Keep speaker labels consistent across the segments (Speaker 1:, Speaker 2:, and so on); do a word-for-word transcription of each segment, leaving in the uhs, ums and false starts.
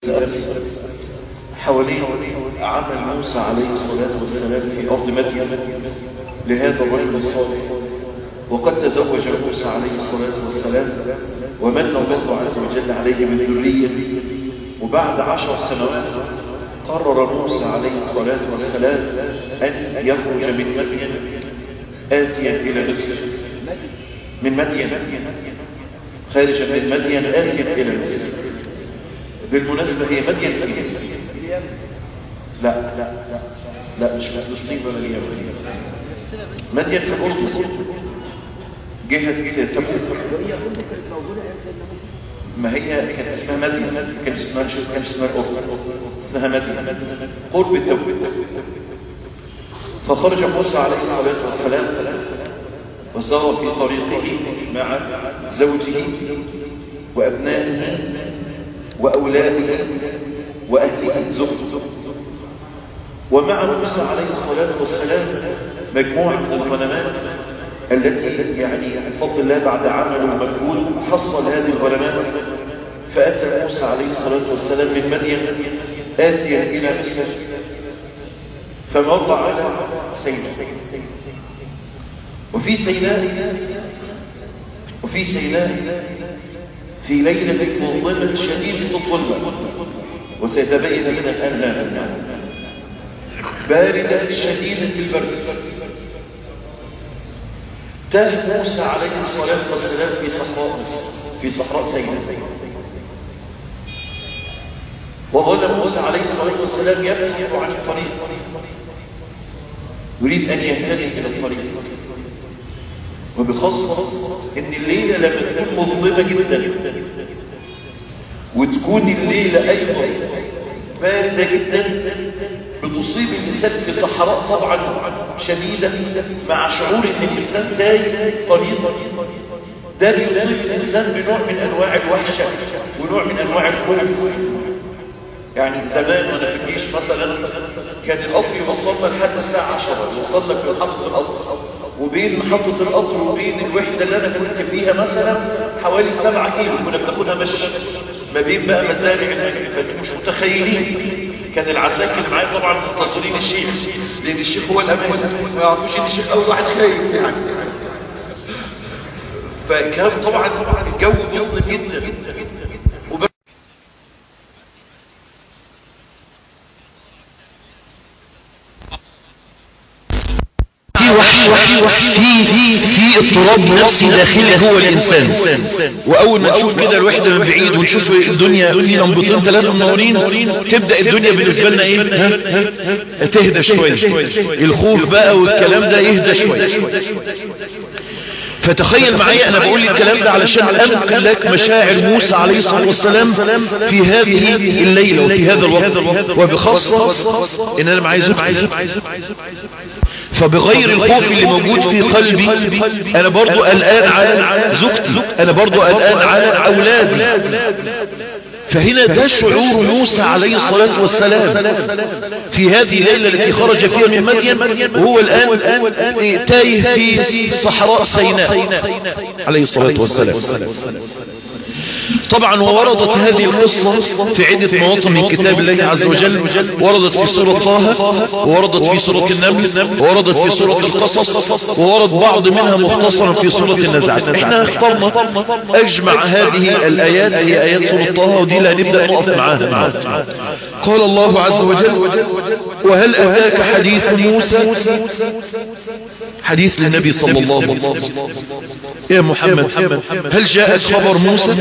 Speaker 1: حوالين عمل موسى عليه الصلاة والسلام في أرض مدين لهذا الرجل الصالح. وقد تزوج موسى عليه الصلاة والسلام ومن الله عز وجل عليه من ذرية. وبعد عشر سنوات قرر موسى عليه الصلاة والسلام أن يخرج من مدين آتيا إلى مصر. من مدين خارجا من مدين آتيا إلى مصر. بالمناسبة هي مدين فين؟ لا لا لا مش فلسطين ولا اليمن. مدين في الأردن جهة تبوك. ما هي كانت اسمها مدين، كان اسمها كان اسمها الأردن، اسمها مدين قرب تبوك. فخرج موسى عليه الصلاة والسلام وسار في طريقه مع زوجه وأبنائه وأولاده وأهله زوجته. ومع موسى عليه الصلاة والسلام مجموعة من الغنمات التي يعني بفضل الله بعد عمل ومجهود حصل هذه الغنمات. فأتى موسى عليه الصلاة والسلام من مدين آتيا إلى مصر، فمر على سيناء. وفي سيناء وفي سيناء في ليلة مظلمة شديدة الظلمة، وسيتبين لنا الآن باردة شديدة البرد، تاه موسى عليه الصلاة والسلام في صحراء مصر، في صحراء سيناء. وظل موسى عليه الصلاة والسلام يبحث عن الطريق، يريد أن يهتدي إلى الطريق. وبخاصة ان الليلة لما تكون مظلمة جدا وتكون الليلة ايضا باردة جدا بتصيب الانسان في صحراء طبعا شديدة مع شعور ان الانسان تايه طريقا. ده بيصيب الانسان بنوع من انواع الوحشة ونوع من انواع الخوف. يعني زمان وانا في الجيش مثلا كان القطر يوصلنا لحد الساعة عشرة، يوصلنا في محطة القطر، وبين محطة القطر وبين الوحدة اللي انا كنت فيها مثلا حوالي سبعة كيلو كنا بناخدها مشي ما بين بقى مزارع المغرب. فانتم مش متخيلين كان العساكر معايا طبعا منتصرين الشيخ، لان الشيخ هو الامان، ما يعرفوش ان الشيخ اول واحد خايف يعني. فكان طبعا طبعا الجو مظلم جدا.
Speaker 2: في في في اضطراب نفسي داخلي جوه الانسان. واول ما نشوف كده الوحده من بعيد ونشوف الدنيا في لمبتين ثلاثه منورين، تبدا الدنيا بالنسبه لنا ايه؟ ها تهدى شويه، الخوف بقى والكلام ده يهدى شويه. فتخيل معايا انا بقول الكلام ده علشان انقل لك مشاعر موسى عليه الصلاه والسلام في هذه الليله وفي هذا الوقت، وبخاصه ان انا معايا زوجتي. فبغير الخوف اللي موجود في قلبي انا برضو قلقان على زوجتي، انا برضو قلقان على اولادي. فهنا ده شعور موسى عليه الصلاة والسلام في هذه الليلة التي خرج فيها من مدين، وهو الآن تايه في صحراء سيناء عليه الصلاة والسلام. طبعا ووردت هذه القصة في عدة مواطن من كتاب الله عز وجل. وردت في سورة طه، ووردت في سورة النمل، ووردت في سورة القصص، وورد بعض منها مختصرا في سورة النزعات. احنا اخترنا اجمع هذه الايات، هي ايات سورة طه، ودي لا نبدأ نقف معاها. قال الله عز وجل: وهل اتاك حديث موسى؟ حديث للنبي صلى الله عليه وسلم. يا محمد هل جاءك خبر موسى؟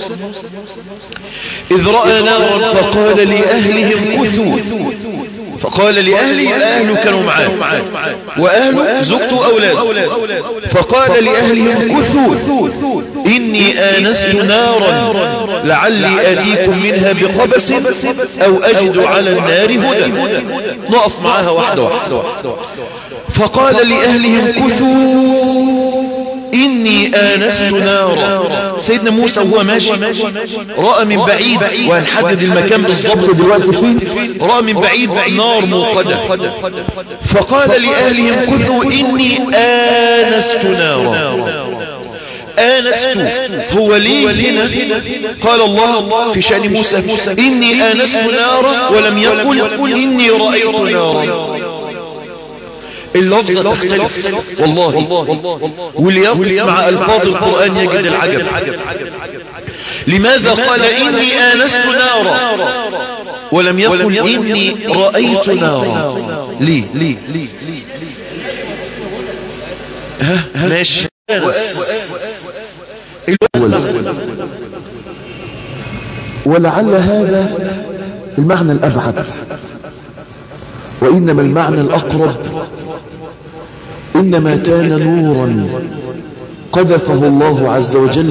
Speaker 2: إذ رأى نارا فقال لأهلهم كثوا. فقال لأهله، أهله كانوا معاه وأهله زوجته أولاده. فقال لأهلهم كثوا إني آنست نارا لعلي آتيكم منها بقبس أو أجد على النار هدى. نقف معاها واحدة واحدة. فقال لأهلهم كثوا إني آنست نارا. سيدنا موسى وهو ماشي رأى من بعيد، وهنحدد المكان بالضبط دلوقتي فين، رأى من بعيد نار موقدة. فقال لأهلهم كثوا إني آنست نارا. آنست هو ليه هنا قال الله في شأن موسى إني آنست نارا ولم يقل إني رأيت نارا. اللفظة تختلف والله، واللي يقف مع ألفاظ القرآن يجد العجب. لماذا قال إني آنست نارا ولم يقل إني رأيت نارا؟ ليه ليه ليه ها ماشي.
Speaker 3: ولعل هذا المعنى الأبعد، وإنما المعنى الأقرب إنما كان نورا قذفه الله عز وجل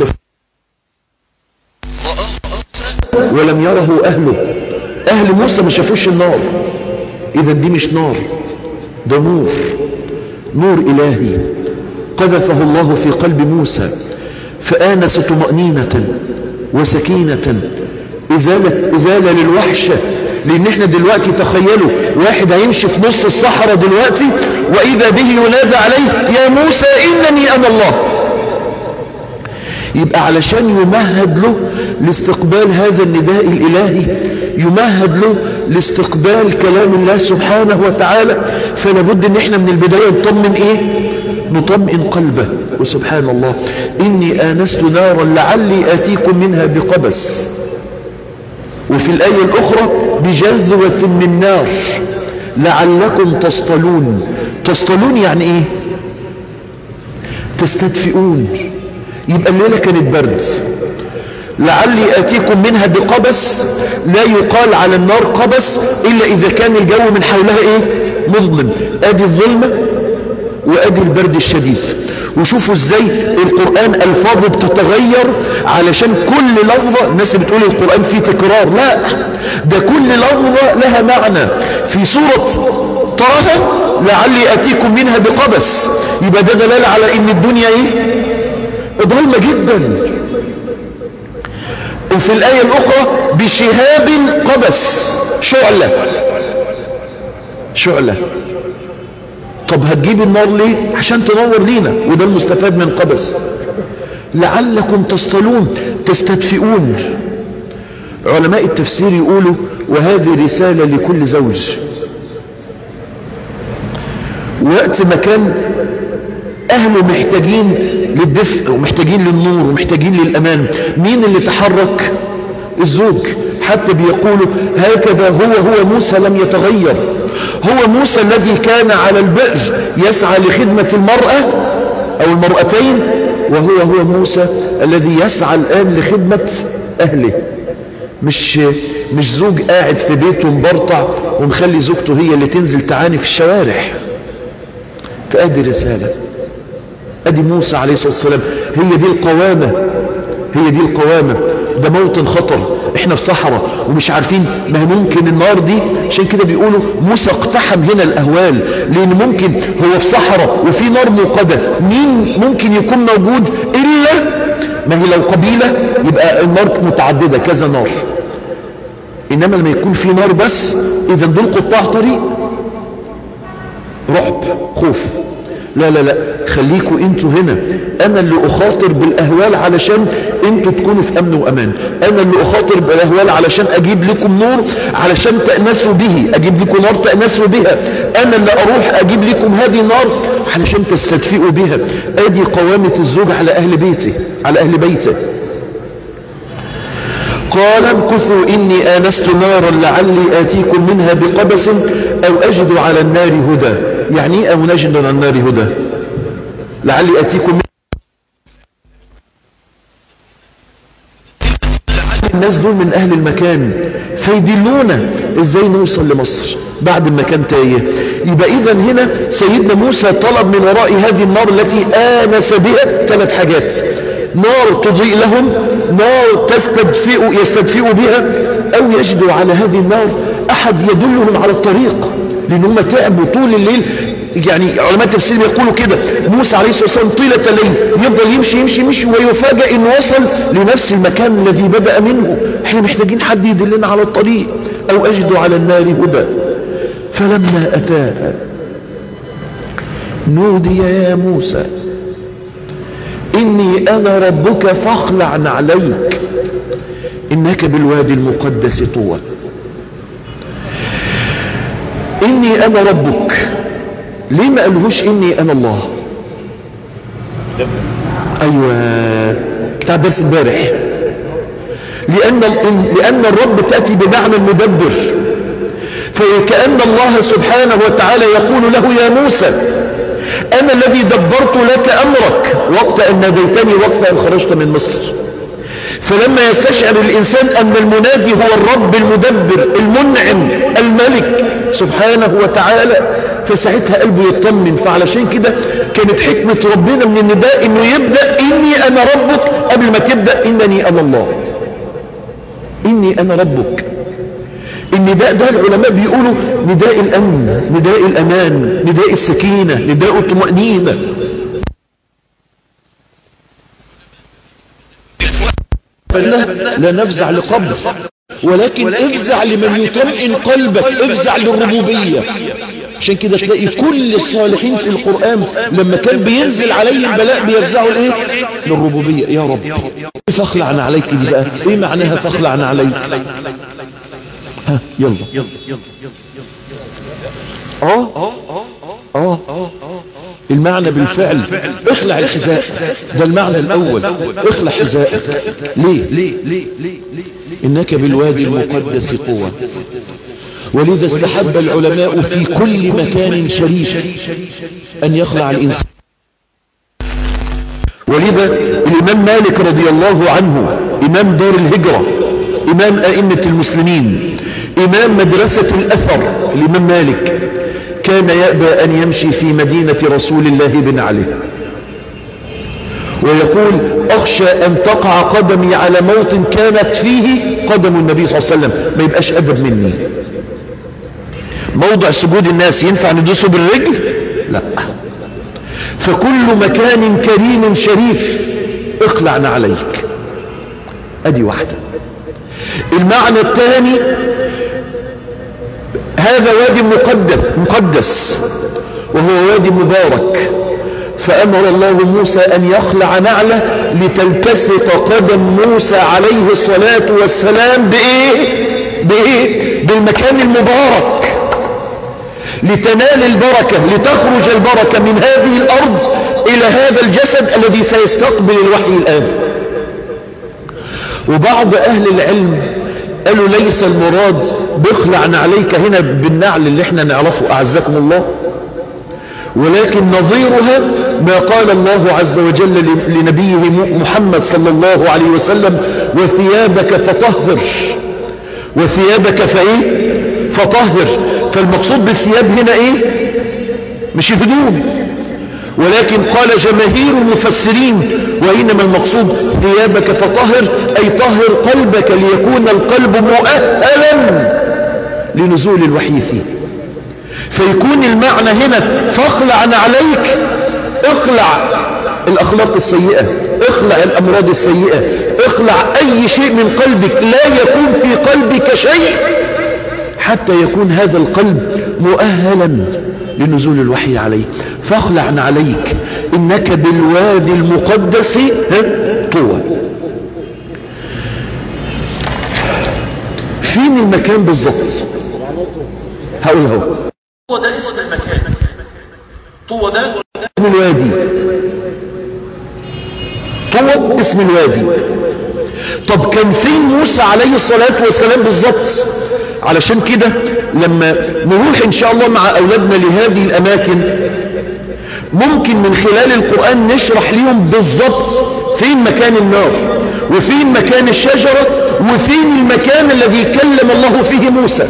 Speaker 3: ولم يره أهله. أهل موسى ما شافوش النار، إذا دي مش نار، ده نور، نور إلهي قذفه الله في قلب موسى فآنس طمأنينة وسكينة، إزالة, إزالة للوحشة. لأن احنا دلوقتي تخيلوا واحد هيمشي في نص الصحراء دلوقتي وإذا به ينادى عليه يا موسى إنني أنا الله. يبقى علشان يمهد له لاستقبال هذا النداء الإلهي، يمهد له لاستقبال كلام الله سبحانه وتعالى، فلابد ان احنا من البداية نطمن ايه؟ نطمئن قلبه. وسبحان الله إني آنست نارا لعلي آتيكم منها بقبس، وفي الآية الأخرى بجذوة من نار لعلكم تصطلون. تصطلون يعني ايه؟ تستدفئون. يبقى الليلة كانت برد، لعلي آتيكم منها بقبس. لا يقال على النار قبس إلا إذا كان الجو من حولها ايه؟ مظلم. ادي الظلمة وادي البرد الشديد. وشوفوا ازاي القرآن الفاظه بتتغير علشان كل لفظة. الناس بتقول القرآن فيه تكرار، لا، ده كل لفظة لها معنى. في سورة طه لعلي آتيكم منها بقبس، يبقى ده دلالة على ان الدنيا ايه؟ ظلمة جدا. وفي الآية الأخرى بشهاب قبس، شعلة شعلة. طب هتجيب النار ليه؟ عشان تنور لينا، وده المستفاد من قبس. لعلكم تصطلون، تستدفئون. علماء التفسير يقولوا وهذه رسالة لكل زوج. وقت ما كان أهله محتاجين للدفء ومحتاجين للنور ومحتاجين للأمان، مين اللي تحرك؟ الزوج. حتى بيقولوا هكذا هو هو موسى لم يتغير. هو موسى الذي كان على البئر يسعى لخدمة المرأة أو المرأتين، وهو هو موسى الذي يسعى الآن لخدمة أهله. مش مش زوج قاعد في بيته مبرطع ومخلي زوجته هي اللي تنزل تعاني في الشوارع. فأدي رسالة، أدي موسى عليه الصلاة والسلام. هي دي القوامة، هي دي القوامة. ده موطن خطر، احنا في صحراء ومش عارفين ما ممكن النار دي. عشان كده بيقولوا موسى اقتحم هنا الأهوال، لأن ممكن هو في صحراء وفي نار موقدة، مين ممكن يكون موجود إلا ما هي لو قبيلة يبقى النار متعددة كذا نار. إنما لما يكون في نار بس، إذا دول قطاع طريق، رعب، خوف. لا لا لا، خليكوا انتوا هنا. انا اللي اخاطر بالاهوال علشان انتوا تكونوا في امن وامان. انا اللي اخاطر بالاهوال علشان اجيب لكم نور علشان تأنسوا به، اجيب لكم نار تأنسوا بها. انا اللي اروح اجيب لكم هذه النار علشان تستدفئوا بها. ادي قوامة الزوج على اهل بيته، على اهل بيته. قال امكثوا إني آنست نارا لعلي آتيكم منها بقبس أو أجد على النار هدى. يعني أو نجد على النار هدى، لعلي آتيكم منها. الناس دول من أهل المكان فيدلونا إزاي نوصل لمصر بعد المكان تايه. يبقى إذا هنا سيدنا موسى طلب من وراء هذه النار التي آنس بها ثلاث حاجات: نار تضيء لهم، نار تستدفئ يستدفئ بها، أو يجدوا على هذه النار أحد يدلهم على الطريق، لأن هم تعبوا طول الليل. يعني علماء التفسير يقولوا كده، موسى عليه الصلاة والسلام طيلة الليل يفضل يمشي يمشي يمشي ويفاجأ إنه وصل لنفس المكان الذي بدأ منه. احنا محتاجين حد يدلنا على الطريق. أو أجدوا على النار هدى. فلما أتاها نودي يا موسى إن إني أنا ربك فاخلع عليك إنك بالوادي المقدس طوى. إني أنا ربك، ليه ما قالهوش إني أنا الله؟ أيوة بتاع درس امبارح. لأن, لأن الرب تأتي بمعنى المدبر، فكأن الله سبحانه وتعالى يقول له يا موسى أنا الذي دبرت لك أمرك وقت أن ناديتني وقت أن خرجت من مصر. فلما يستشعر الإنسان أن المنادي هو الرب المدبر المنعم الملك سبحانه وتعالى، فساعتها قلبه يطمن. فعلشان كده كانت حكمة ربنا من النداء انه يبدأ اني انا ربك قبل ما تبدأ انني انا الله. اني انا ربك، النداء ده العلماء بيقولوا نداء الامن، نداء الامان، نداء السكينة، نداء الطمأنينة. لا نفزع لقبر، ولكن افزع لمن يطمئن قلبك، افزع للربوبية. عشان كده تلاقي كل الصالحين في القرآن لما كان بينزل عليهم بلاء بيفزعوا الايه؟ للربوبية. يا رب فاخلعنا عليك دي بقى ايه معناها فاخلعنا عليك؟ ها يلا اه اه المعنى بالفعل اخلع الحذاء، ده المعنى الاول، اخلع حذاءك. ليه؟ انك بالوادي المقدس قوة. ولذا استحب العلماء في كل مكان شريف ان يخلع الانسان. ولذا الامام مالك رضي الله عنه امام دار الهجرة، امام ائمة المسلمين، امام مدرسة الاثر، الامام مالك كان يأبى ان يمشي في مدينة رسول الله بنعله، ويقول اخشى ان تقع قدمي على موطن كانت فيه قدم النبي صلى الله عليه وسلم، ما يبقاش ادب مني. موضع سجود الناس ينفع ندوسه بالرجل؟ لا. فكل مكان كريم شريف اخلعنا عليك. ادي واحدة. المعنى الثاني هذا وادي مقدس مقدس وهو وادي مبارك، فأمر الله موسى أن يخلع نعله لتلتسط قدم موسى عليه الصلاة والسلام بإيه؟ بإيه؟ بالمكان المبارك، لتنال البركة، لتخرج البركة من هذه الأرض إلى هذا الجسد الذي سيستقبل الوحي الآن. وبعض أهل العلم قالوا ليس المراد بخلعنا عليك هنا بالنعل اللي احنا نعرفه أعزكم الله، ولكن نظيرها ما قال الله عز وجل لنبيه محمد صلى الله عليه وسلم وثيابك فطهر، وثيابك فايه فطهر. فالمقصود بالثياب هنا ايه؟ مش الهدوم، ولكن قال جماهير المفسرين وإنما المقصود ثيابك فطهر أي طهر قلبك ليكون القلب مؤهلا لنزول الوحي فيه. فيكون المعنى هنا فاخلع عليك، اخلع الأخلاق السيئة، اخلع الأمراض السيئة، اخلع أي شيء من قلبك لا يكون في قلبك شيء حتى يكون هذا القلب مؤهلا لنزول الوحي عليه. فاخلعنا عليك إنك بالوادي المقدس طوى. فين المكان بالضبط؟ هقول اهو.
Speaker 1: طوى ده اسم المكان، طوى ده
Speaker 3: اسم الوادي، طوى اسم الوادي. طب كان فين موسى عليه الصلاة والسلام بالضبط؟ علشان كده لما نروح ان شاء الله مع اولادنا لهذه الاماكن ممكن من خلال القرآن نشرح لهم بالضبط فين مكان النار، وفين مكان الشجرة، وفين المكان الذي كلم الله فيه موسى.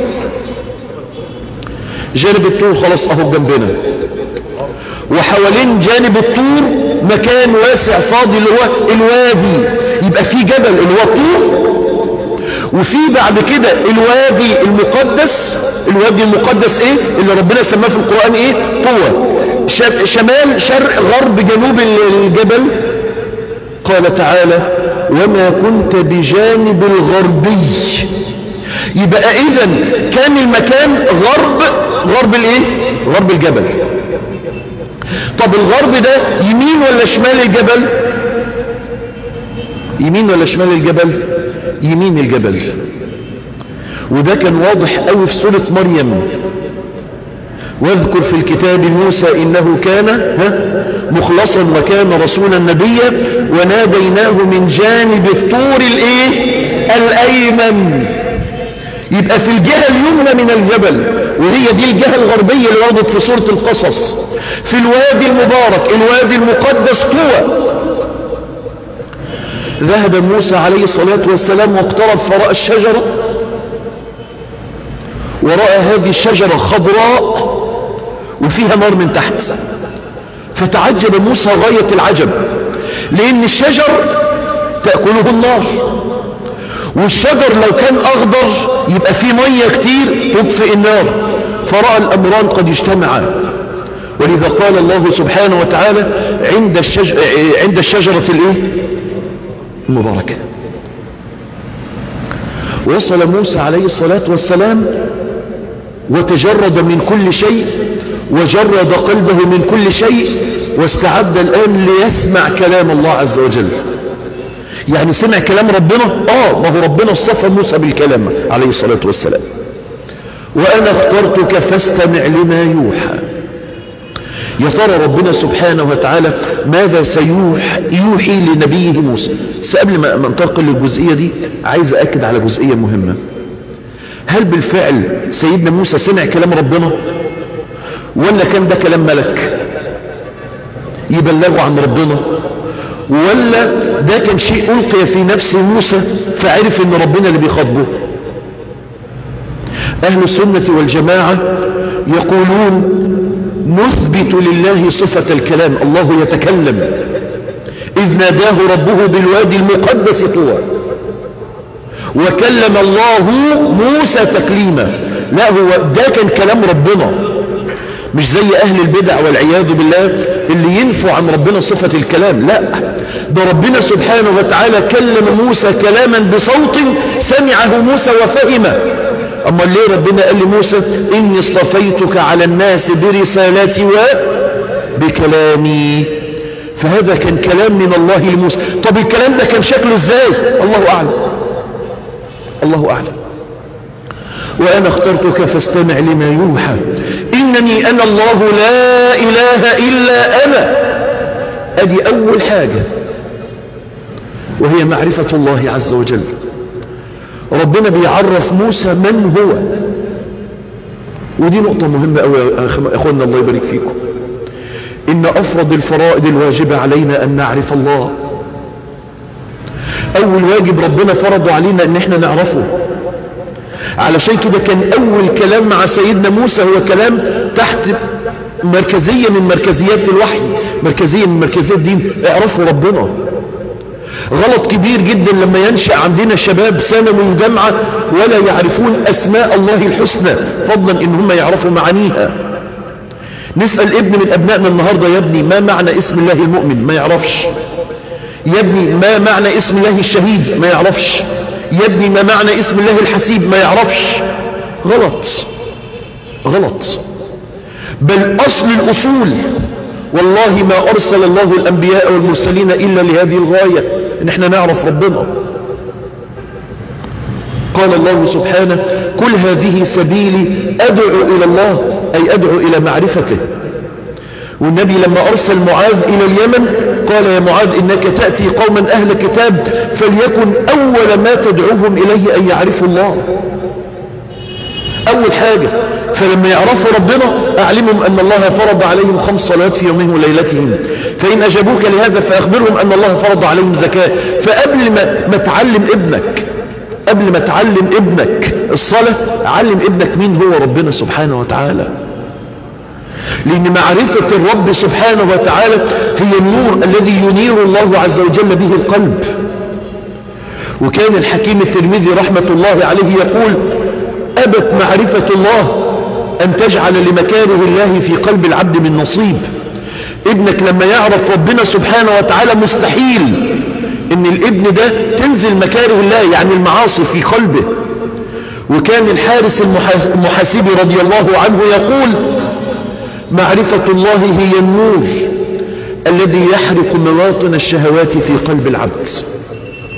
Speaker 3: جانب الطور خلاص اهو جنبنا، وحوالين جانب الطور مكان واسع فاضي اللي هو الوادي، يبقى في جبل اللي هو الطور، وفي بعد كده الوادي المقدس. الوادي المقدس ايه اللي ربنا سماه في القرآن؟ ايه؟ طوى. شمال شرق غرب جنوب الجبل قال تعالى وما كنت بجانب الغربي. يبقى اذا كان المكان غرب غرب الايه؟ غرب الجبل. طب الغرب ده يمين ولا شمال الجبل؟ يمين ولا شمال الجبل؟ يمين الجبل. وده كان واضح قوي في سورة مريم. واذكر في الكتاب موسى إنه كان مخلصا وكان رسولا نبيا وناديناه من جانب الطور الايه الأيمن. يبقى في الجهة اليمنى من الجبل، وهي دي الجهة الغربية اللي وردت في سورة القصص، في الوادي المبارك الوادي المقدس طوى. ذهب موسى عليه الصلاة والسلام واقترب فرأى الشجرة، ورأى هذه الشجرة خضراء وفيها نار من تحت. فتعجب موسى غاية العجب، لأن الشجر تأكله النار، والشجر لو كان أخضر يبقى فيه مية كتير تطفئ النار. فرأى الأمران قد اجتمعا، ولذا قال الله سبحانه وتعالى عند الشجرة, عند الشجرة الايه المباركة. وصل موسى عليه الصلاة والسلام وتجرد من كل شيء وجرد قلبه من كل شيء، واستعد الآن ليسمع كلام الله عز وجل. يعني سمع كلام ربنا، اه ما هو ربنا اصطفى موسى بالكلام عليه الصلاة والسلام. وأنا اخترتك فاستمع لما يوحى. يا ترى ربنا سبحانه وتعالى ماذا سيوحي لنبيه موسى؟ بس قبل ما ننتقل للجزئية دي عايز أكد على جزئية مهمة. هل بالفعل سيدنا موسى سمع كلام ربنا، ولا كان ده كلام ملك يبلغه عن ربنا، ولا ده كان شيء ألقي في نفس موسى فعرف ان ربنا اللي بيخاطبه؟ أهل السنة والجماعة يقولون نثبت لله صفة الكلام. الله يتكلم، إذ ناداه ربه بالوادي المقدس طوى وكلم الله موسى تكليما. لا، هو ده كان كلام ربنا، مش زي أهل البدع والعياذ بالله اللي ينفوا عن ربنا صفة الكلام. لا، ده ربنا سبحانه وتعالى كلم موسى كلاما بصوت سمعه موسى وفهمه. أما ليه ربنا قال لموسى إني اصطفيتك على الناس برسالاتي وبكلامي؟ فهذا كان كلام من الله لموسى. طب الكلام ده كان شكله ازاي؟ الله أعلم، الله أعلم. وأنا اخترتك فاستمع لما يوحى إنني أنا الله لا إله إلا أنا. أدي أول حاجة، وهي معرفة الله عز وجل. ربنا بيعرف موسى من هو، ودي نقطة مهمة أوي يا أخوانا، الله يبارك فيكم. إن أفرض الفرائض الواجبة علينا أن نعرف الله. أول واجب ربنا فرضه علينا أن احنا نعرفه. علشان كده كان أول كلام مع سيدنا موسى هو كلام تحت مركزية من مركزيات الوحي، مركزية من مركزيات الدين. اعرفوا ربنا. غلط كبير جدا لما ينشأ عندنا شباب ثانوي وجامعة ولا يعرفون أسماء الله الحسنى، فضلا إن هم يعرفوا معانيها. نسأل ابن من أبنائنا النهاردة: يا ابني ما معنى اسم الله المؤمن؟ ما يعرفش. يا ابني ما معنى اسم الله الشهيد؟ ما يعرفش. يا ابني ما معنى اسم الله الحسيب؟ ما يعرفش. غلط غلط. بل أصل الأصول، والله ما أرسل الله الأنبياء والمرسلين إلا لهذه الغاية، إن احنا نعرف ربنا. قال الله سبحانه: كل هذه سبيلي أدعو إلى الله، أي أدعو إلى معرفته. والنبي لما أرسل معاذ إلى اليمن قال: يا معاذ إنك تأتي قوما أهل كتاب فليكن أول ما تدعوهم إليه أن يعرفوا الله. أول حاجة. فلما يعرفوا ربنا أعلمهم أن الله فرض عليهم خمس صلوات في يومهم وليلتهم، فإن أجابوك لهذا فأخبرهم أن الله فرض عليهم زكاة. فقبل ما, ما تعلم ابنك قبل ما تعلم ابنك الصلاة، علم ابنك مين هو ربنا سبحانه وتعالى. لأن معرفة الرب سبحانه وتعالى هي النور الذي ينير الله عز وجل به القلب. وكان الحكيم الترمذي رحمة الله عليه يقول: أبت معرفة الله أن تجعل لمكاره الله في قلب العبد من نصيب. ابنك لما يعرف ربنا سبحانه وتعالى مستحيل ان الابن ده تنزل مكاره الله، يعني المعاصي، في قلبه. وكان الحارس المحاسبي رضي الله عنه يقول: معرفة الله هي النور الذي يحرق مواطن الشهوات في قلب العبد.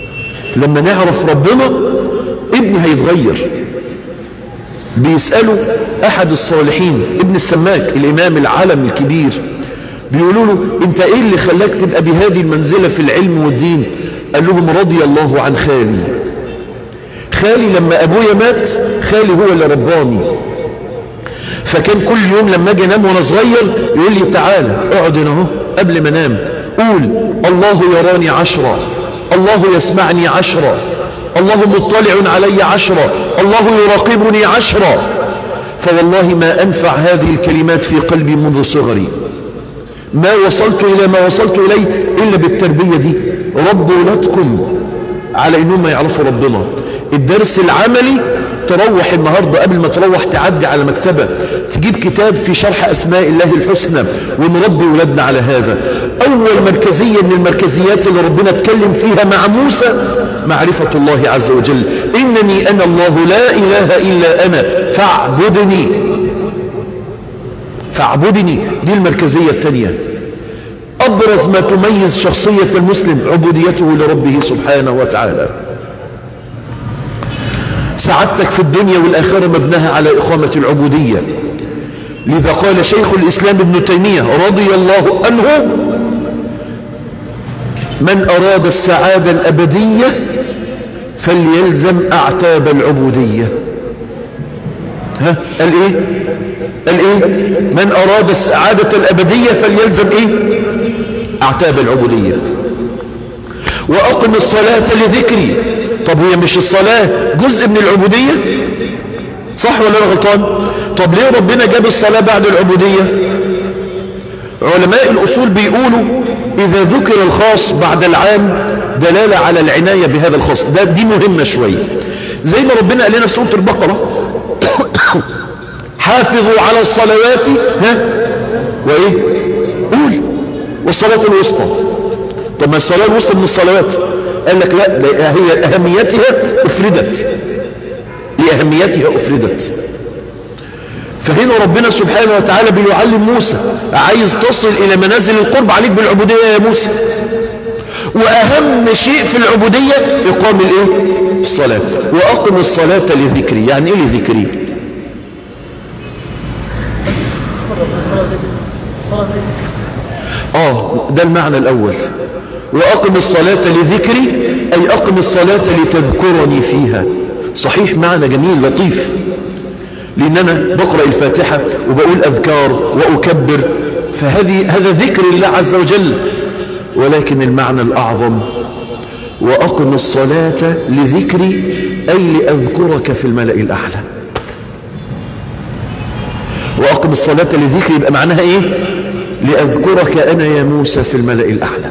Speaker 3: لما نعرف ربنا ابني هيتغير. بيسألوا احد الصالحين ابن السماك الامام العالم الكبير، بيقولوا له انت ايه اللي خلاك تبقى بهذه المنزلة في العلم والدين؟ قال لهم رضي الله عن خالي. خالي لما ابويا مات خالي هو اللي رباني، فكان كل يوم لما اجي انام وانا صغير يقول لي تعالى اقعد هنا اهو قبل ما انام قول الله يراني عشرة، الله يسمعني عشرة، الله مطلع علي عشرة، الله يراقبني عشرة. فوالله ما أنفع هذه الكلمات في قلبي منذ صغري، ما وصلت إلى ما وصلت إليه إلا بالتربية دي. ربوا ولادكم على إنهم ما يعرفوا ربنا. الدرس العملي تروح النهاردة قبل ما تروح تعدي على مكتبة تجيب كتاب في شرح أسماء الله الحسنى ونربي ولادنا على هذا. أول مركزية من المركزيات اللي ربنا اتكلم فيها مع موسى معرفة الله عز وجل. إنني أنا الله لا إله إلا أنا فاعبدني، فاعبدني دي المركزية الثانية. أبرز ما تميز شخصية المسلم عبوديته لربه سبحانه وتعالى. سعادتك في الدنيا والآخرة مبناها على إقامة العبودية. لذا قال شيخ الإسلام ابن تيمية رضي الله عنه من أراد السعادة الأبدية فليلزم أعتاب العبودية. ها قال إيه؟ قال إيه؟ من أراد السعادة الأبدية فليلزم إيه؟ أعتاب العبودية. وأقم الصلاة لذكري. طب هي مش الصلاة جزء من العبودية؟ صح ولا أنا غلطان؟ طب ليه ربنا جاب الصلاة بعد العبودية؟ علماء الأصول بيقولوا إذا ذكر الخاص بعد العام دلالة على العناية بهذا الخاص. ده دي مهمة شوية. زي ما ربنا قال لنا في سورة البقرة حافظوا على الصلوات ها وإيه؟ قول والصلاة الوسطى. طب ما الصلاة الوسطى من الصلوات؟ قال لك لا هي أهميتها أفردت، لأهميتها أفردت. فهنا ربنا سبحانه وتعالى بيعلم موسى عايز تصل إلى منازل القرب عليك بالعبودية يا موسى، وأهم شيء في العبودية إقام الإيه؟ الصلاة. وأقم الصلاة لذكري. يعني إيه لذكري؟ آه ده المعنى الأول. وأقم الصلاة لذكري أي أقم الصلاة لتذكرني فيها. صحيح معنى جميل لطيف، لأن أنا بقرأ الفاتحة وبقول أذكار وأكبر، فهذه هذا ذكر الله عز وجل. ولكن المعنى الأعظم وأقم الصلاة لذكري أي لأذكرك في الملأ الأعلى. وأقم الصلاة لذكري يبقى معناها إيه؟ لأذكرك أنا يا موسى في الملأ الأعلى.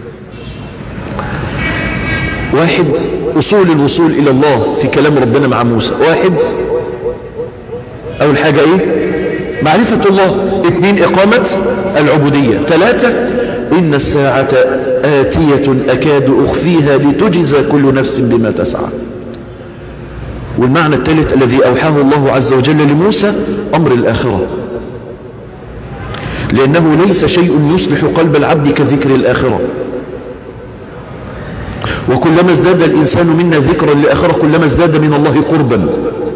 Speaker 3: واحد أصول الوصول إلى الله في كلام ربنا مع موسى. واحد أول حاجة إيه؟ معرفة الله. اثنين إقامة العبودية. ثلاثة إن الساعة آتية أكاد أخفيها لتجزى كل نفس بما تسعى. والمعنى الثالث الذي أوحاه الله عز وجل لموسى أمر الآخرة، لأنه ليس شيء يصلح قلب العبد كذكر الآخرة. وكلما ازداد الإنسان منا ذكرا للآخرة كلما ازداد من الله قربا.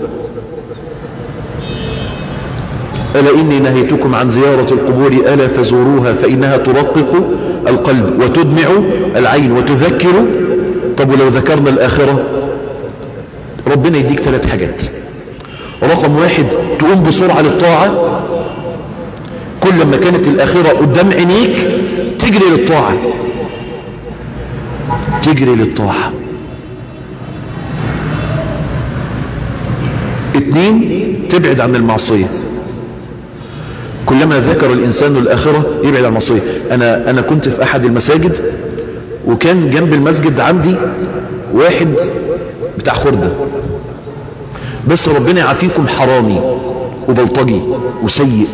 Speaker 3: ألا إني نهيتكم عن زيارة القبور ألا فزوروها فإنها ترقق القلب وتدمع العين وتذكر. طب ولو ذكرنا الآخرة ربنا يديك ثلاث حاجات. رقم واحد تقوم بسرعة للطاعة. كل ما كانت الآخرة قدام عينيك تجري للطاعة، تجري للطاعة. اثنين تبعد عن المعصية. كلما ذكر الإنسان الآخرة يبعد عن المعصية. أنا, أنا كنت في أحد المساجد وكان جنب المسجد عندي واحد بتاع خردة، بس ربنا يعافيكم حرامي وبلطجي وسيء،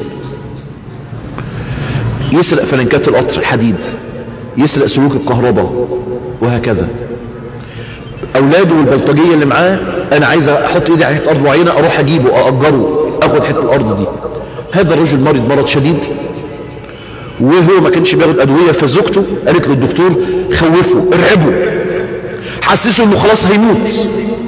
Speaker 3: يسرق فلنكات القطر الحديد، يسرق سلوك الكهرباء وهكذا. أولاده والبلطجية اللي معاه أنا عايز أحط إيدي على حتة أرض معينة أروح أجيبه أأجره أخذ حتة الأرض دي. هذا الرجل مريض مرض شديد وهو ما كانش بياخد أدوية، فزوجته قالت له الدكتور خوفه ارعبه حسسه انه خلاص هيموت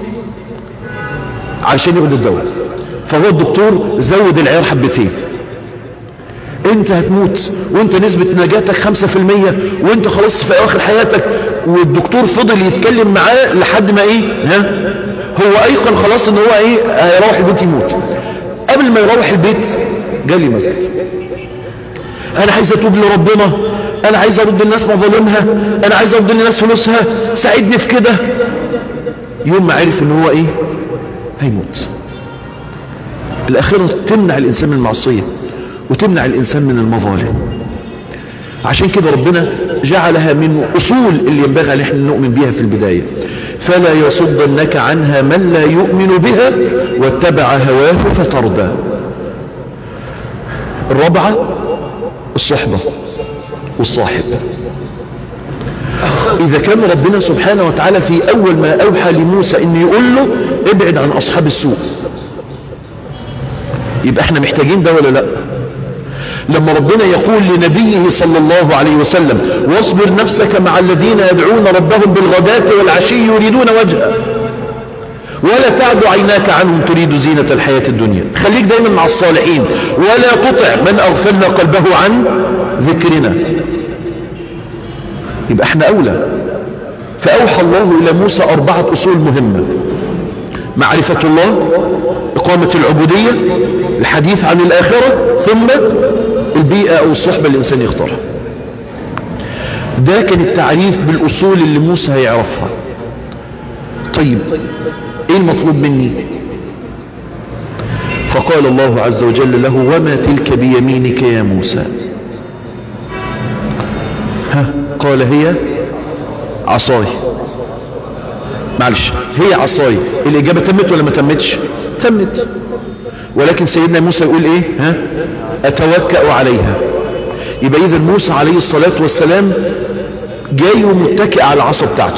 Speaker 3: علشان ياخد الدواء. فهو الدكتور زود العيار حبتين، انت هتموت وانت نسبة نجاتك خمسة في المية وانت خلاص في اواخر حياتك. والدكتور فضل يتكلم معاه لحد ما ايه ها هو ايقن خلاص ان هو ايه هيروح البيت يموت. قبل ما يروح البيت جالي مسجد، انا عايز اتوب لربنا، انا عايز ارد الناس مظالمها، انا عايز ارد الناس فلوسها، ساعدني في كده. يوم ما عرف ان هو ايه هيموت. الاخيرة تمنع الانسان من المعصية وتمنع الانسان من المظالم. عشان كده ربنا جعلها من اصول اللي ينبغي ان احنا نؤمن بها في البداية. فلا يصدنك عنها من لا يؤمن بها واتبع هواه فتردى. الرابعة الصحبة والصاحب. اذا كان ربنا سبحانه وتعالى في اول ما اوحى لموسى ان يقول له ابعد عن اصحاب السوء، يبقى احنا محتاجين ده ولا لا؟ لما ربنا يقول لنبيه صلى الله عليه وسلم واصبر نفسك مع الذين يدعون ربهم بالغداة والعشي يريدون وجهه ولا تعد عيناك عنهم تريد زينة الحياة الدنيا، خليك دايما مع الصالحين ولا تطع من اغفلنا قلبه عن ذكرنا. يبقى احنا اولى. فاوحى الله الى موسى اربعة اصول مهمة: معرفة الله، اقامة العبودية، الحديث عن الاخرة، ثم البيئة او الصحبة اللي الانسان يختارها. ده كان التعريف بالاصول اللي موسى هيعرفها. طيب ايه المطلوب مني؟ فقال الله عز وجل له: وما تلك بيمينك يا موسى؟ ها قال: هي عصاي. معلش، هي عصاي. الاجابة تمت ولا ما تمتش؟ تمت. ولكن سيدنا موسى يقول ايه؟ ها اتوكأ عليها. يبقى اذا موسى عليه الصلاة والسلام جاي ومتكئ على العصا بتاعته.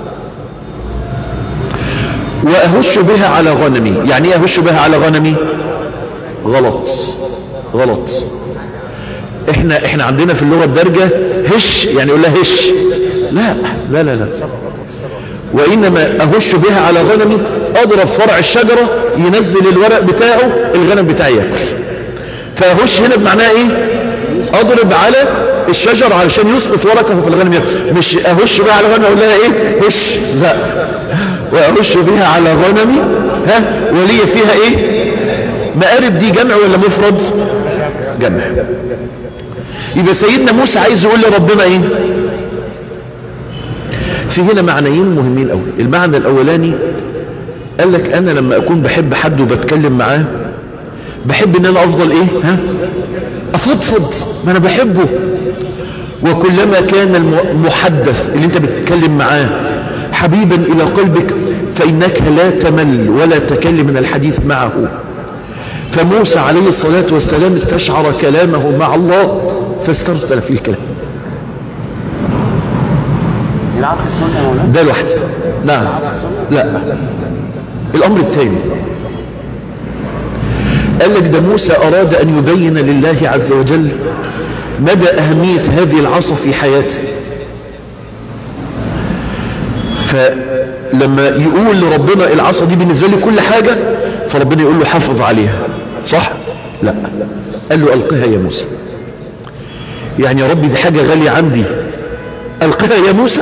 Speaker 3: واهش بها على غنمي. يعني ايه اهش بها على غنمي؟ غلط غلط. احنا احنا عندنا في اللغة الدارجة هش، يعني يقول لها هش. لا لا لا لا. وانما اهش بها على غنمي، اضرب فرع الشجرة ينزل الورق بتاعه، الغنم بتاعي ياكل. فاهش هنا بمعناه ايه؟ اضرب على الشجر علشان يسقط ورقه في الغنم ياكل. مش اهش بها على غنمي اقول لها ايه هش، لا. واهش بها على غنمي ها ولي فيها ايه مآرب. دي جمع ولا مفرد؟ جمع. يبقى سيدنا موسى عايز يقول لربنا ايه؟ في هنا معنيين مهمين قوي. المعنى الاولاني قال لك انا لما اكون بحب حد وبتكلم معاه بحب ان انا افضل ايه ها افضفض، ما انا بحبه. وكلما كان المحدث اللي انت بتتكلم معاه حبيبا الى قلبك فانك لا تمل ولا تكلم من الحديث معه. فموسى عليه الصلاة والسلام استشعر كلامه مع الله فاسترسل في الكلام. ده الواحد. نعم. لا. الامر الثاني قال لك ده موسى اراد ان يبين لله عز وجل مدى اهمية هذه العصا في حياته. فلما يقول لربنا العصا دي بالنسبة لي كل حاجة، فربنا يقول له حافظ عليها، صح؟ لا، قال له القها يا موسى. يعني يا ربي دي حاجة غالية عندي، القها يا موسى.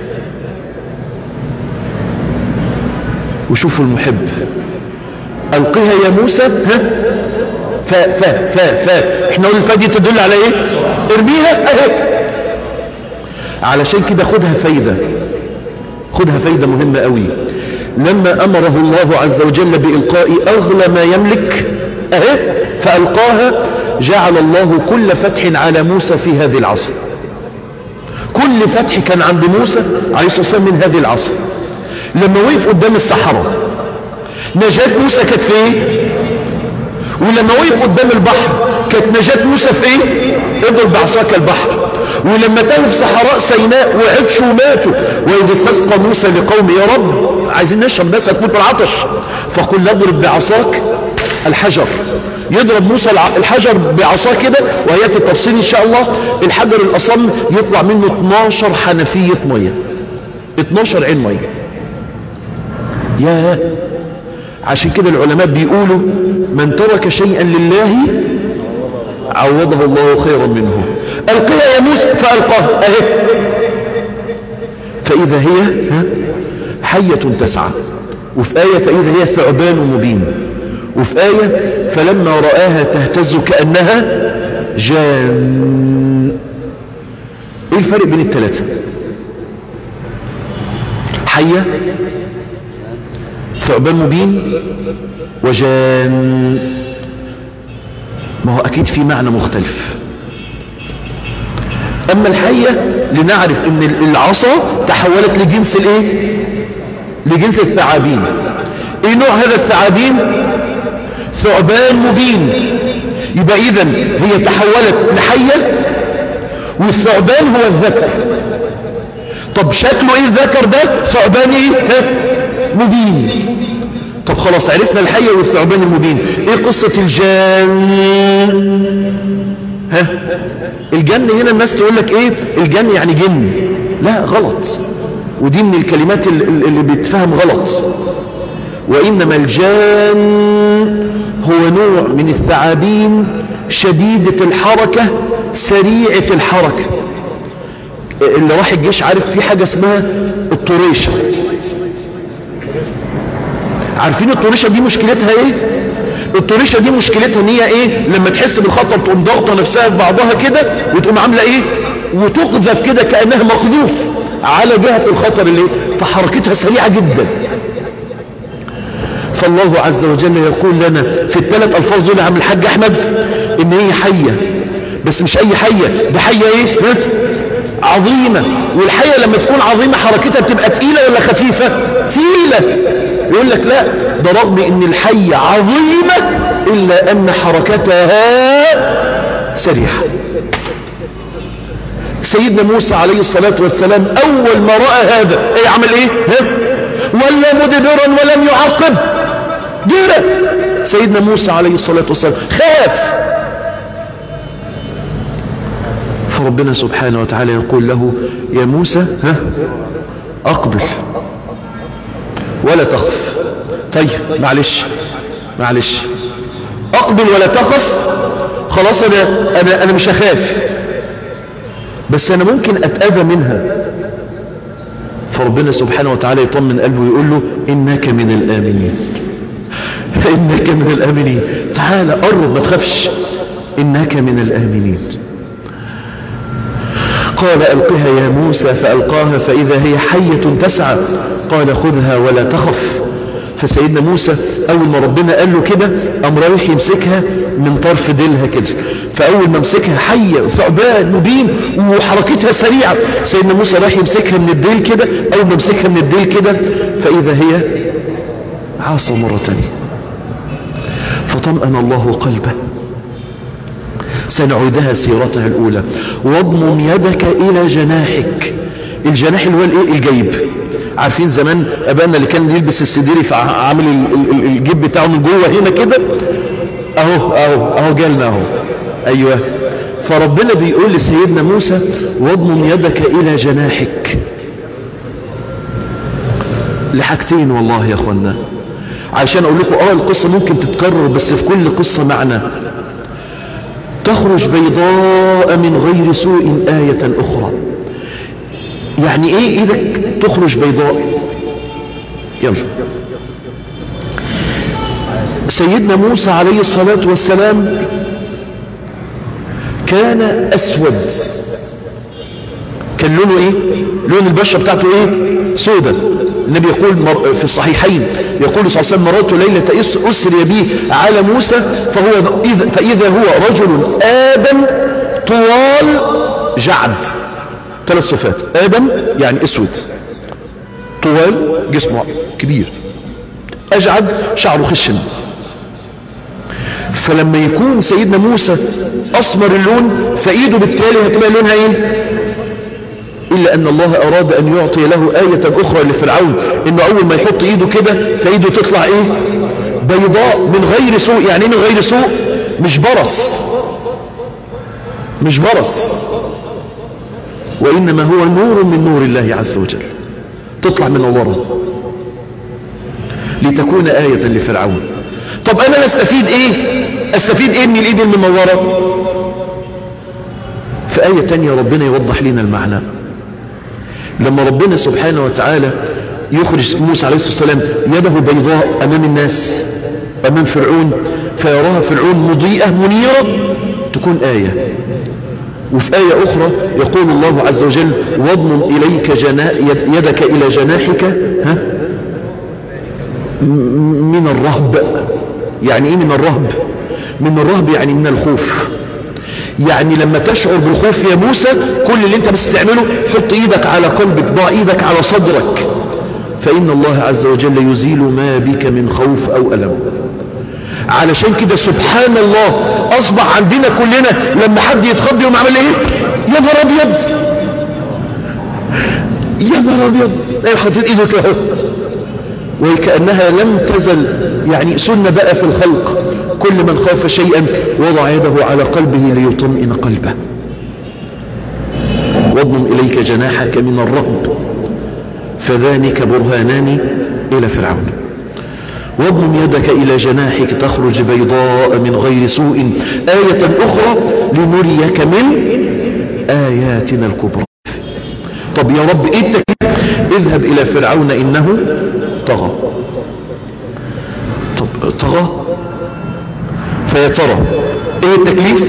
Speaker 3: وشوفوا المحب، القها يا موسى. ها فا فا فا فا احنا قلنا الفا دي تدل على ايه؟ ارميها اهي. علشان كده خدها فايدة، خدها فايدة مهمة قوي. لما امره الله عز وجل بإلقاء اغلى ما يملك اهي فألقاها، جعل الله كل فتح على موسى في هذه العصر. كل فتح كان عند موسى عليه الصلاة والسلام من هذه العصر. لما وقف قدام الصحراء نجاة موسى كانت في ايه؟ ولما وقف قدام البحر كانت نجاة موسى في ايه؟ اضرب بعصاك البحر. ولما تاهوا في صحراء سيناء وعطشوا وماتوا، واذ استسقى موسى لقومه يا رب عايزين نشرب بس هتموت بالعطش، فقل اضرب بعصاك الحجر. يضرب موسى الحجر بعصاه كده، وهياتي التفصيل ان شاء الله. الحجر الاصم يطلع منه اتناشر حنفية مية، اتناشر عين مية. يا عشان كده العلماء بيقولوا من ترك شيئا لله عوضه الله خيرا منه. ألقيها يا موسى فألقاها اهي، فإذا هي حية تسعى، وفي آية فإذا هي ثعبان مبين، وفي آية فلما رآها تهتز كأنها جان. ايه الفرق بين الثلاثة؟ حية، ثعبان مبين، وجان. ما هو أكيد في معنى مختلف. أما الحية لنعرف ان العصا تحولت لجنس الايه؟ لجنس الثعابين. ايه نوع هذا الثعابين؟ ثعبان مبين. يبقى اذا هي تحولت لحية، والثعبان هو الذكر. طب شكله ايه الذكر ده؟ ثعبان ايه؟ مبين. طب خلاص عرفنا الحية والثعبان المبين. ايه قصة الجان؟ ها الجن هنا الناس تقول لك ايه الجن يعني جن، لا غلط، ودي من الكلمات اللي بيتفهم غلط. وإنما الجان هو نوع من الثعابين شديدة الحركة سريعة الحركة. اللي راح الجيش عارف في حاجة اسمها الطريشة. عارفين الطريشة دي مشكلتها ايه؟ الطريشة دي مشكلتها ان هي ايه؟ لما تحس بالخطر تقوم ضغطة نفسها في بعضها كده وتقوم عاملة ايه؟ وتقذف كده كأنها مقذوف على جهة الخطر اللي فحركتها سريعة جدا. فالله عز وجل يقول لنا في الثلاث الفاظ دول يا عم الحاج احمد ان هي حية، بس مش اي حية، ده حية ايه؟ ها؟ عظيمة. والحية لما تكون عظيمة حركتها بتبقى تقيلة ولا خفيفة؟ تقيلة. يقول لك لا، ده رغم ان الحية عظيمة الا ان حركتها سريعة. سيدنا موسى عليه الصلاة والسلام اول ما رأى هذا ايه عمل ايه؟ ها؟ ولا مدبرا ولم يعقب جرى. سيدنا موسى عليه الصلاة والسلام خاف. فربنا سبحانه وتعالى يقول له يا موسى ها اقبل ولا تخف. طيب معلش معلش اقبل ولا تخف، خلاص انا انا انا مش هخاف، بس انا ممكن اتأذى منها. فربنا سبحانه وتعالى يطمن قلبه ويقول له انك من الامنين، انك من الامنين، تعال قرب ما تخافش، انك من الامنين. قال ألقها يا موسى فألقاها فإذا هي حية تسعى قال خذها ولا تخف. فسيدنا موسى أول ما ربنا قال له كده قام رايح يمسكها من طرف ديلها كده، فأول ما مسكها حية ثعبان مبين وحركتها سريعة، سيدنا موسى رايح يمسكها من الديل كده، أول ما مسكها من الديل كده فإذا هي عاصة مرة تانية. فطمأن الله قلبه. سنعيدها سيرتها الأولى. واضمم يدك إلى جناحك. الجناح اللي هو الايه؟ الجيب. عارفين زمان أبانا اللي كان يلبس السديري فعامل الجيب بتاعه من جوه هنا كده، اهو اهو اهو جالنا اهو. ايوه. فربنا بيقول لسيدنا موسى واضمم يدك إلى جناحك لحاجتين والله يا اخوانا، عشان اقول لكم اه القصة ممكن تتكرر بس في كل قصة معنى. تخرج بيضاء من غير سوء آية أخرى. يعني ايه ايدك تخرج بيضاء؟ يلا. سيدنا موسى عليه الصلاة والسلام كان أسود، كان لونه ايه؟ لون البشرة بتاعته ايه؟ سودة. النبي يقول في الصحيحين يقول صلى الله عليه وسلم مرات ليلة أسري به على موسى فهو فإذا هو رجل آدم طوال جعد. ثلاث صفات. آدم يعني اسود، طوال جسمه كبير، أجعد شعره خشن. فلما يكون سيدنا موسى أسمر اللون فإيده بالتالي هتبقى لونها ايه؟ إلا أن الله أراد أن يعطي له آية أخرى لفرعون، إنه أول ما يحط إيده كده فإيده تطلع إيه؟ بيضاء من غير سوء. يعني من غير سوء؟ مش برص، مش برص، وإنما هو نور من نور الله عز وجل، تطلع من ورا. لتكون آية لفرعون. طب انا استفيد ايه استفيد ايه من الايد المنورة؟ في آية تانية ربنا يوضح لنا المعنى. لما ربنا سبحانه وتعالى يخرج موسى عليه الصلاة والسلام يده بيضاء امام الناس امام فرعون، فيراها فرعون مضيئة منيرة، تكون آية. وفي آية أخرى يقول الله عز وجل واضمم إليك جنا... يدك إلى جناحك ها؟ من الرهب. يعني إيه من الرهب؟ من الرهب يعني من الخوف. يعني لما تشعر بالخوف يا موسى كل اللي انت بس تعمله حط ايدك على قلبك، ضع ايدك على صدرك، فإن الله عز وجل يزيل ما بك من خوف أو ألم. علشان كده سبحان الله أصبح عندنا كلنا لما حد يتخض يوم عمل ايه؟ يا نهار أبيض يا نهار أبيض، لا حطيت ايده كده، وكأنها لم تزل يعني سنة بقى في الخلق، كل من خاف شيئا وضع يده على قلبه ليطمئن قلبه. واضمم إليك جناحك من الرهب فذلك برهانان إلى فرعون. واضمم يدك إلى جناحك تخرج بيضاء من غير سوء آية أخرى لنريك من آياتنا الكبرى. طب يا رب إيه التكليف؟ اذهب إلى فرعون إنه طغى. طب طغى فيا ترى إيه التكليف؟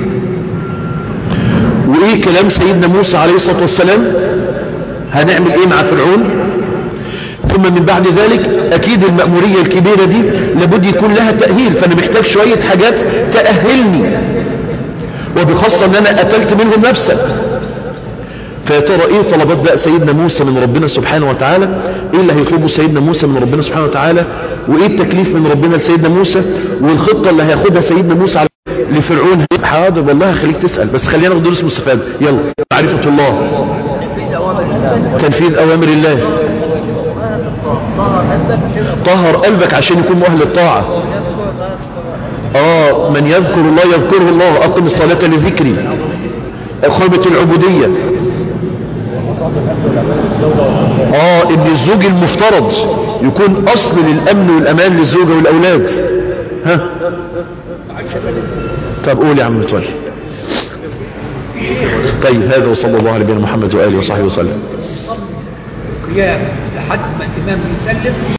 Speaker 3: وإيه كلام سيدنا موسى عليه الصلاة والسلام؟ هنعمل إيه مع فرعون؟ ثم من بعد ذلك أكيد المأمورية الكبيرة دي لابد يكون لها تأهيل، فأنا محتاج شوية حاجات تأهلني، وبخاصة أن أنا قتلت منهم نفسا. فيا ترى إيه طلبات بقى سيدنا موسى من ربنا سبحانه وتعالى؟ إيه اللي هيطلبه سيدنا موسى من ربنا سبحانه وتعالى؟ وإيه التكليف من ربنا لسيدنا موسى؟ والخطة اللي هياخدها سيدنا موسى على لفرعون؟ حاضر والله خليك تسأل، بس خلينا ناخد دروس مستفادة. يلا. معرفة الله، تنفيذ أوامر الله، طهر قلبك عشان يكون مؤهل الطاعة. اه من يذكر الله يذكره الله، أقم الصلاة لذكري، إقامة العبودية. اه ان الزوج المفترض يكون أصل للأمن والأمان للزوجة والأولاد. ها طب قول يا عم متولي. طيب هذا وصلى الله على نبينا محمد وآله وصحبه وسلم.
Speaker 4: قيام لحد ما الإمام يسلم.